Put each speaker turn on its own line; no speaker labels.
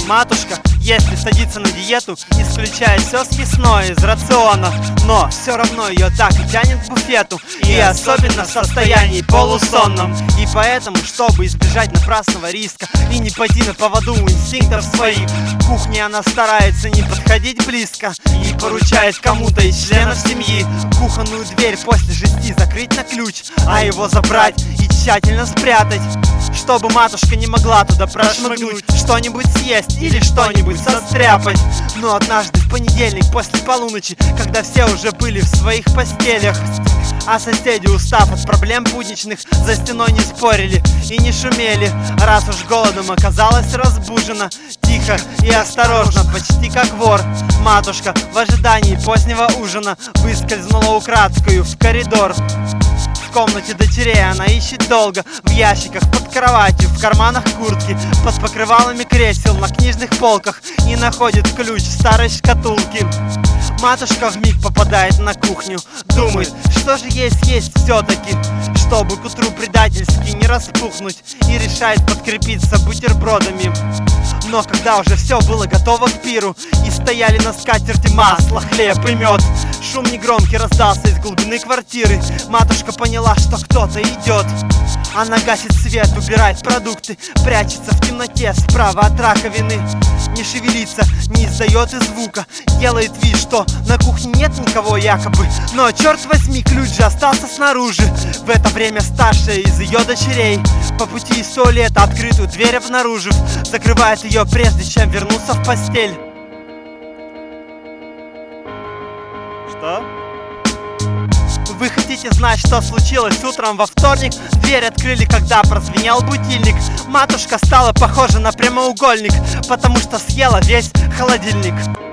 матушка, если садится на диету, исключая все съестное из рациона, но все равно ее так и тянет к буфету, и особенно в состоянии полусонном. И поэтому, чтобы избежать напрасного риска и не пойти на поводу у инстинктов своих, к кухне она старается не подходить близко и поручает кому-то из членов семьи кухонную дверь после 6 закрыть на ключ, а его забрать и тщательно спрятать, чтобы матушка не могла туда прошмыгнуть, что-нибудь съесть или что-нибудь состряпать. Но однажды в понедельник после полуночи, когда все уже были в своих постелях, а соседи, устав от проблем будничных, за стеной не спорили и не шумели, раз уж голодом оказалась разбужена, тихо и осторожно, почти как вор, матушка в ожидании позднего ужина выскользнула украдкою в коридор. В комнате дочерей она ищет долго, в ящиках, под кроватью, в карманах куртки, под покрывалами кресел, на книжных полках, и находит ключ в старой шкатулке. Матушка вмиг попадает на кухню, думает, что же есть все-таки, чтобы к утру предательски не распухнуть, и решает подкрепиться бутербродами. Но когда уже все было готово к пиру, и стояли на скатерти масло, хлеб и мед, шум негромкий раздался из глубины квартиры. Матушка поняла, что кто-то идет. Она гасит свет, убирает продукты, прячется в темноте справа от раковины. Не шевелится, не издает и звука, делает вид, что на кухне нет никого якобы. Но черт возьми, ключ же остался снаружи. В это время старшая из ее дочерей, по пути из туалета открытую дверь обнаружив, закрывает ее, прежде чем вернуться в постель. Что? Вы хотите знать, что случилось утром во вторник? Дверь открыли, когда прозвенел будильник. Матушка стала похожа на прямоугольник, потому что съела весь холодильник.